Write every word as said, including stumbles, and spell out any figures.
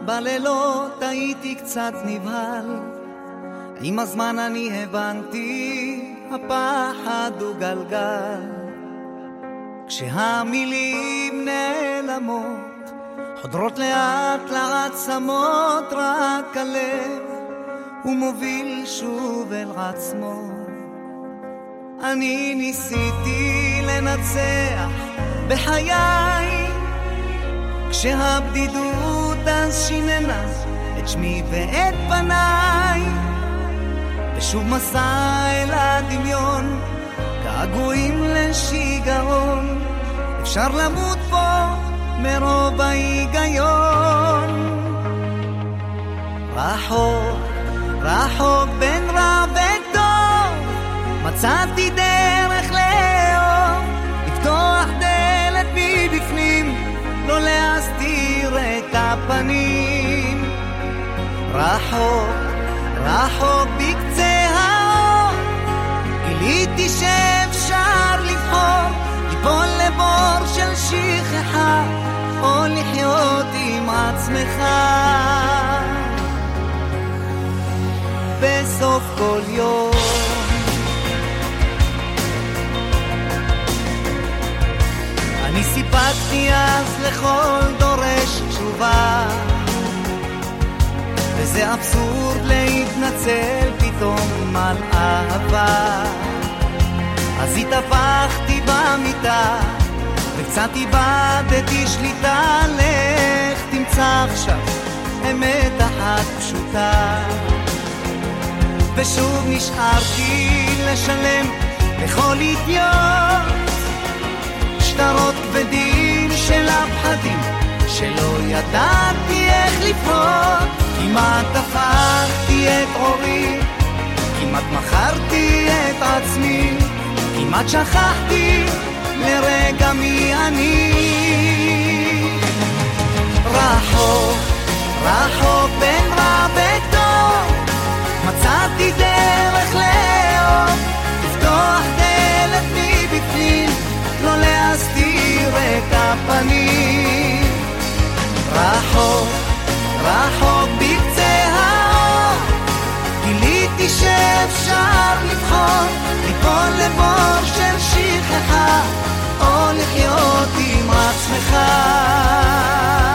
בלילות הייתי קצת נבהל, עם הזמן אני הבנתי, הפחד הוא גלגל. כשהמילים נעלמות, חודרות לאט לעצמות, רק הלב הוא מוביל שוב אל עצמו. אני ניסיתי לנצח בחיי, כשהבדידות אז שיננה את שמי ואת פניי, ושוב מסע אל הדמיון, געגועים לשיגעון. אפשר למות פה מרוב ההיגיון. רחוק, רחוק בין רע וטוב, מצאתי דרך לאור, לפתוח דלת מבפנים, לא להסתיר את הפנים. רחוק, רחוק בקצה האור, גיליתי שאפשר לבחור, ליפול לבור של שכחה, או לחיות עם עצמך. בסוף כל יום אני סיפקתי אז לכל דורש תשובה, וזה אבסורד להתנצל פתאום על אהבה. אז התהפכתי במיטה וקצת איבדתי שליטה, לך תמצא עכשיו אמת אחת פשוטה. ושוב נשארתי לשלם לכל אידיוט שטרות כבדים של הפחדים שלא ידעתי איך לפרוט. כמעט הפכתי את עורי, כמעט מכרתי את עצמי, כמעט שכחתי לרגע מי אני. רחוק, רחוק בין רע וטוב, מצאתי דרך לאור, לפתוח דלת מבפנים, לא להסתיר את הפנים. רחוק, רחוק בקצה האור, גיליתי שאפשר לבחור, ליפול לבור של שכחה, או לחיות עם עצמך.